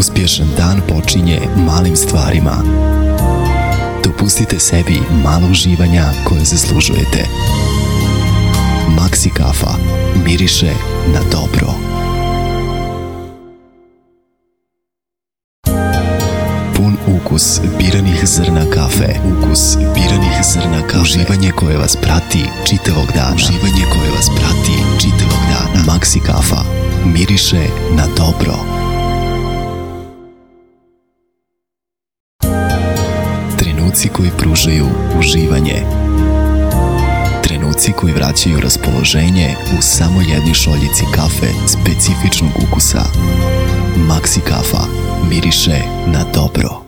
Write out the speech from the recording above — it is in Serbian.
Uspješan dan počinje malim stvarima. Dopustite sebi malo uživanja koje zaslužujete. Maxi kafa miriše na dobro. Pun ukus biranih zrna kafe. Ukus biranih zrna kafe. Uživanje koje vas prati čitavog dana. Uživanje koje vas prati čitavog dana. Maxi kafa miriše na dobro. Trenuci koji pružaju uživanje. Trenuci koji vraćaju raspoloženje u samo jednoj šoljici kafe specifičnog ukusa. Maxi kafa miriše na dobro.